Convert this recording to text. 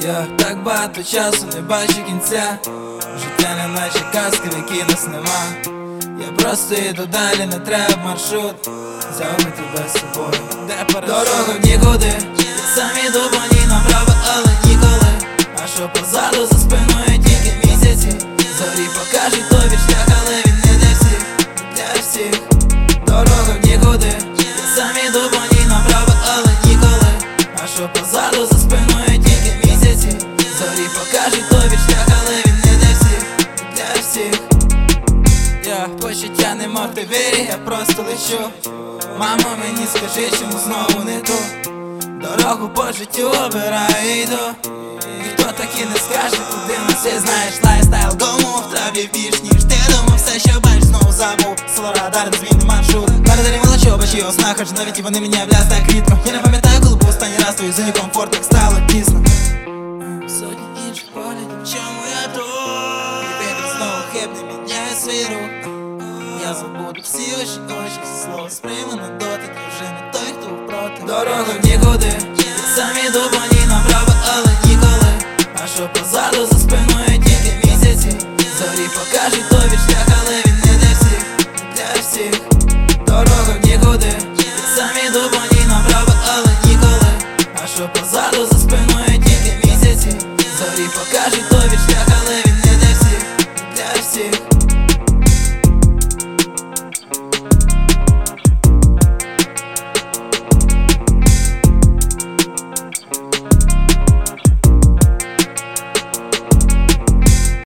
Я так багато часу не бачу кінця. Життя не наче казка, в якій нас нема. Я просто йду далі, не треба маршрут. Взяв би тебе з собою, де парашут? Дорога в нікуди, я сам іду по ній направо, але ніколи. А що позаду, за спиною тільки місяці. Зорі покажуть тобі шлях, але він не для всіх, не для всіх. Дорога в нікуди, я сам іду по ній направо, але ніколи. А що позаду, за спиною тільки місяці. Зорі покажуть тобі шлях, але він не для всіх, не для всіх. Я почуття не мов ти вірі, я просто лечу. Мамо, мені скажи, чому знову не ту дорогу по життю обираю і йду. Ніхто так і не скаже, куди нас всі знаєш. Лайфстайл гому в траві більш ніж ти думав. Все, що бачиш, знову забув. Село радар, не змінив маршрут. Передарі молочу, бачи оснах, хоч навіть і вони мені являють так рідко. Я не пам'ятаю, коли був останній раз твою зоні комфорту, як стало тісно. Сотні інших поглядів, чому я тут? І вітер знову хибний, міняє свій рух. Я забуду всі ваші очі, все слово сприйму на дотик. Я вже не той, хто впроти. Дорога в нікуди, я сам іду по ній направо, але ніколи. А що позаду, за спиною